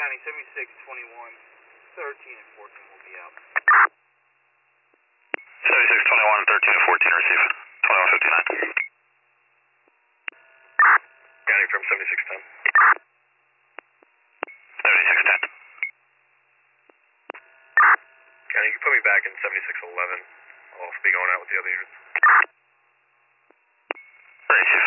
County 7621, 13 and 14 will be out. 7621, 13 and 14 receive. 2159. County from 7610. 7610. County, you can put me back in 7611. I'll also be going out with the other units. Receive.